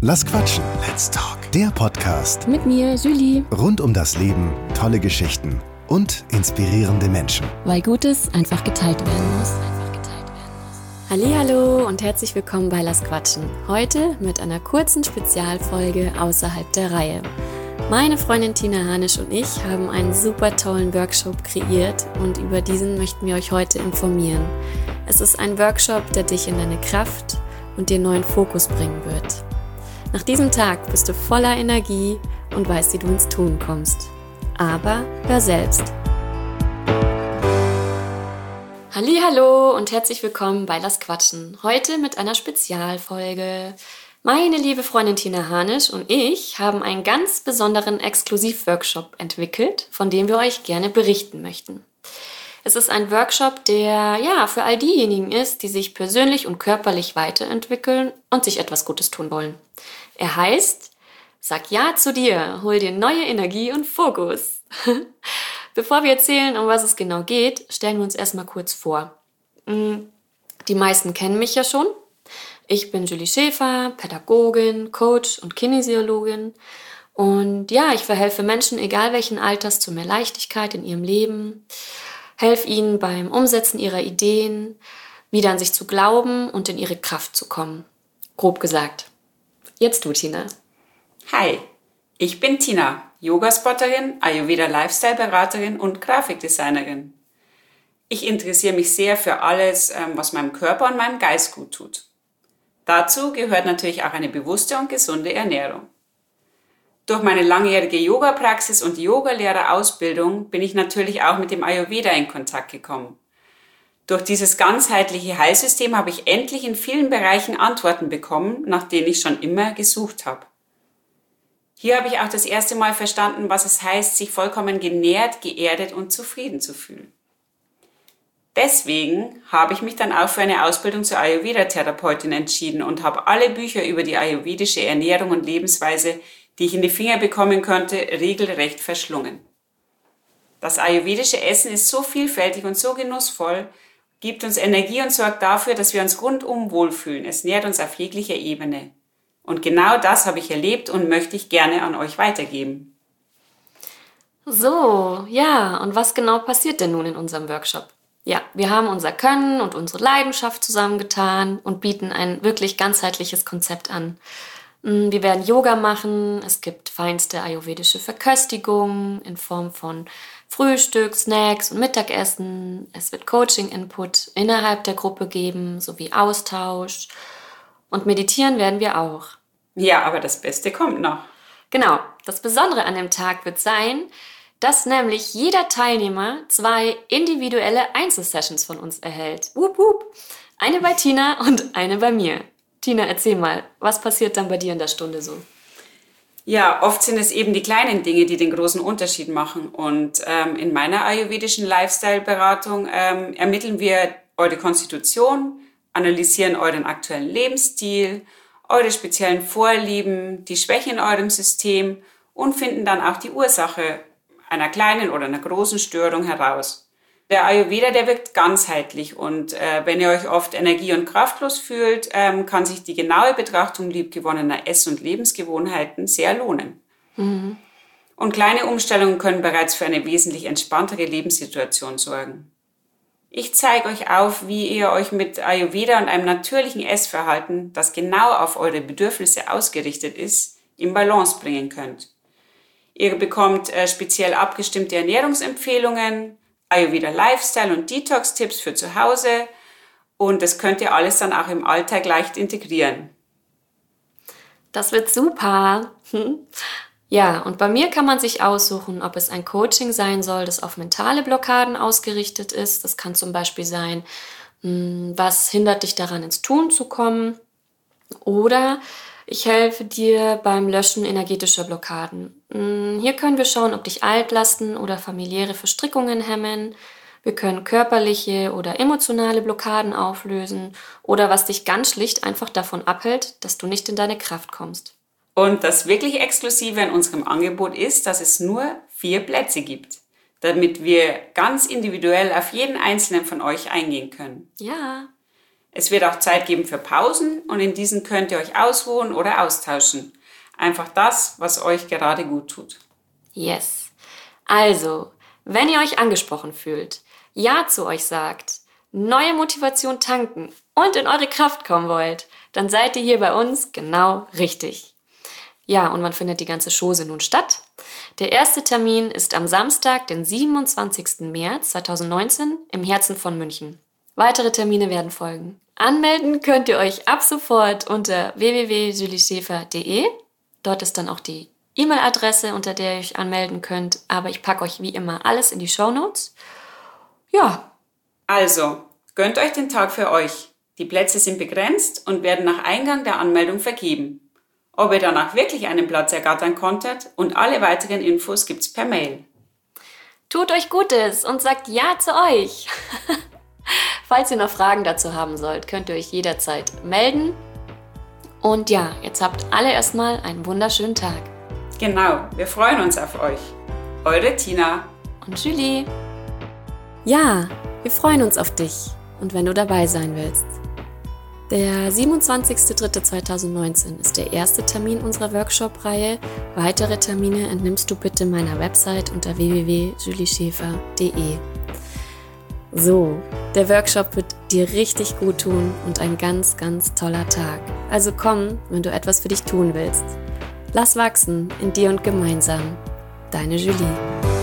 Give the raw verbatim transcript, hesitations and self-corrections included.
Lass quatschen. Let's talk. Der Podcast. Mit mir, Julie. Rund um das Leben, tolle Geschichten und inspirierende Menschen. Weil Gutes einfach geteilt werden muss. Hallihallo und herzlich willkommen bei Lass quatschen. Heute mit einer kurzen Spezialfolge außerhalb der Reihe. Meine Freundin Tina Hanisch und ich haben einen super tollen Workshop kreiert und über diesen möchten wir euch heute informieren. Es ist ein Workshop, der dich in deine Kraft und dir neuen Fokus bringen wird. Nach diesem Tag bist du voller Energie und weißt, wie du ins Tun kommst. Aber hör selbst. Hallihallo und herzlich willkommen bei Lass quatschen. Heute mit einer Spezialfolge. Meine liebe Freundin Tina Hanisch und ich haben einen ganz besonderen Exklusiv-Workshop entwickelt, von dem wir euch gerne berichten möchten. Es ist ein Workshop, der ja für all diejenigen ist, die sich persönlich und körperlich weiterentwickeln und sich etwas Gutes tun wollen. Er heißt Sag Ja zu dir, hol dir neue Energie und Fokus. Bevor wir erzählen, um was es genau geht, stellen wir uns erstmal kurz vor. Die meisten kennen mich ja schon. Ich bin Julie Schäfer, Pädagogin, Coach und Kinesiologin. Und ja, ich verhelfe Menschen, egal welchen Alters, zu mehr Leichtigkeit in ihrem Leben. Helfe ihnen beim Umsetzen ihrer Ideen, wieder an sich zu glauben und in ihre Kraft zu kommen. Grob gesagt. Jetzt du, Tina. Hi, ich bin Tina, Yogaspotterin, Ayurveda-Lifestyle-Beraterin und Grafikdesignerin. Ich interessiere mich sehr für alles, was meinem Körper und meinem Geist gut tut. Dazu gehört natürlich auch eine bewusste und gesunde Ernährung. Durch meine langjährige Yoga-Praxis und Yogalehrerausbildung bin ich natürlich auch mit dem Ayurveda in Kontakt gekommen. Durch dieses ganzheitliche Heilsystem habe ich endlich in vielen Bereichen Antworten bekommen, nach denen ich schon immer gesucht habe. Hier habe ich auch das erste Mal verstanden, was es heißt, sich vollkommen genährt, geerdet und zufrieden zu fühlen. Deswegen habe ich mich dann auch für eine Ausbildung zur Ayurveda-Therapeutin entschieden und habe alle Bücher über die ayurvedische Ernährung und Lebensweise, die ich in die Finger bekommen konnte, regelrecht verschlungen. Das ayurvedische Essen ist so vielfältig und so genussvoll, gibt uns Energie und sorgt dafür, dass wir uns rundum wohlfühlen. Es nährt uns auf jeglicher Ebene. Und genau das habe ich erlebt und möchte ich gerne an euch weitergeben. So, ja, und was genau passiert denn nun in unserem Workshop? Ja, wir haben unser Können und unsere Leidenschaft zusammengetan und bieten ein wirklich ganzheitliches Konzept an. Wir werden Yoga machen, es gibt feinste ayurvedische Verköstigung in Form von Frühstück, Snacks und Mittagessen. Es wird Coaching-Input innerhalb der Gruppe geben, sowie Austausch. Und meditieren werden wir auch. Ja, aber das Beste kommt noch. Genau, das Besondere an dem Tag wird sein, dass nämlich jeder Teilnehmer zwei individuelle Einzelsessions von uns erhält. Wupp, wupp. Eine bei Tina und eine bei mir. Tina, erzähl mal, was passiert dann bei dir in der Stunde so? Ja, oft sind es eben die kleinen Dinge, die den großen Unterschied machen. Und ähm, in meiner ayurvedischen Lifestyle-Beratung ähm, ermitteln wir eure Konstitution, analysieren euren aktuellen Lebensstil, eure speziellen Vorlieben, die Schwächen in eurem System und finden dann auch die Ursache einer kleinen oder einer großen Störung heraus. Der Ayurveda, der wirkt ganzheitlich und äh, wenn ihr euch oft energie- und kraftlos fühlt, ähm, kann sich die genaue Betrachtung liebgewonnener Ess- und Lebensgewohnheiten sehr lohnen. Mhm. Und kleine Umstellungen können bereits für eine wesentlich entspanntere Lebenssituation sorgen. Ich zeige euch auf, wie ihr euch mit Ayurveda und einem natürlichen Essverhalten, das genau auf eure Bedürfnisse ausgerichtet ist, in Balance bringen könnt. Ihr bekommt äh, speziell abgestimmte Ernährungsempfehlungen, Ayurveda Lifestyle und Detox-Tipps für zu Hause und das könnt ihr alles dann auch im Alltag leicht integrieren. Das wird super. Hm. Ja, und bei mir kann man sich aussuchen, ob es ein Coaching sein soll, das auf mentale Blockaden ausgerichtet ist. Das kann zum Beispiel sein, was hindert dich daran, ins Tun zu kommen? Oder ich helfe dir beim Löschen energetischer Blockaden. Hier können wir schauen, ob dich Altlasten oder familiäre Verstrickungen hemmen. Wir können körperliche oder emotionale Blockaden auflösen oder was dich ganz schlicht einfach davon abhält, dass du nicht in deine Kraft kommst. Und das wirklich Exklusive in unserem Angebot ist, dass es nur vier Plätze gibt, damit wir ganz individuell auf jeden einzelnen von euch eingehen können. Ja. Es wird auch Zeit geben für Pausen und in diesen könnt ihr euch ausruhen oder austauschen. Einfach das, was euch gerade gut tut. Yes. Also, wenn ihr euch angesprochen fühlt, Ja zu euch sagt, neue Motivation tanken und in eure Kraft kommen wollt, dann seid ihr hier bei uns genau richtig. Ja, und wann findet die ganze Chose nun statt? Der erste Termin ist am Samstag, den siebenundzwanzigsten März zweitausendneunzehn im Herzen von München. Weitere Termine werden folgen. Anmelden könnt ihr euch ab sofort unter w w w punkt julie schäfer punkt de. Dort ist dann auch die E-Mail-Adresse, unter der ihr euch anmelden könnt. Aber ich packe euch wie immer alles in die Shownotes. Ja. Also, gönnt euch den Tag für euch. Die Plätze sind begrenzt und werden nach Eingang der Anmeldung vergeben. Ob ihr danach wirklich einen Platz ergattern konntet und alle weiteren Infos gibt's per Mail. Tut euch Gutes und sagt Ja zu euch. Falls ihr noch Fragen dazu haben sollt, könnt ihr euch jederzeit melden. Und ja, jetzt habt alle erstmal einen wunderschönen Tag. Genau, wir freuen uns auf euch. Eure Tina und Julie. Ja, wir freuen uns auf dich und wenn du dabei sein willst. Der siebenundzwanzigster dritter zweitausendneunzehn ist der erste Termin unserer Workshop-Reihe. Weitere Termine entnimmst du bitte meiner Website unter w w w punkt julie schäfer punkt de. So, der Workshop wird dir richtig gut tun und ein ganz, ganz toller Tag. Also komm, wenn du etwas für dich tun willst. Lass wachsen in dir und gemeinsam. Deine Julie.